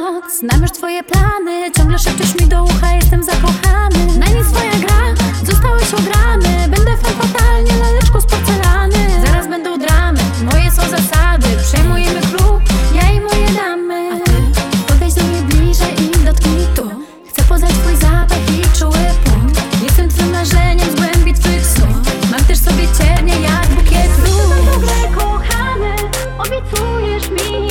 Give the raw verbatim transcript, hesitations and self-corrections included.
noc. Znam już twoje plany, ciągle szepczesz mi do ucha, jestem zakochany. Na nic twoja gra, zostałeś ograny. Będę fan fatalnie, laleczko z porcelany. Zaraz będą dramy, moje są zasady. Przejmujemy klub, ja i moje damy. A ty podejdź do mnie bliżej i dotknij tu. Chcę poznać twój zapach i czuły punkt. Jestem twym marzeniem z głębi twych snów. Mam też sobie cienie jak bukiet róż. Ty za dobre kochany, obiecujesz mi.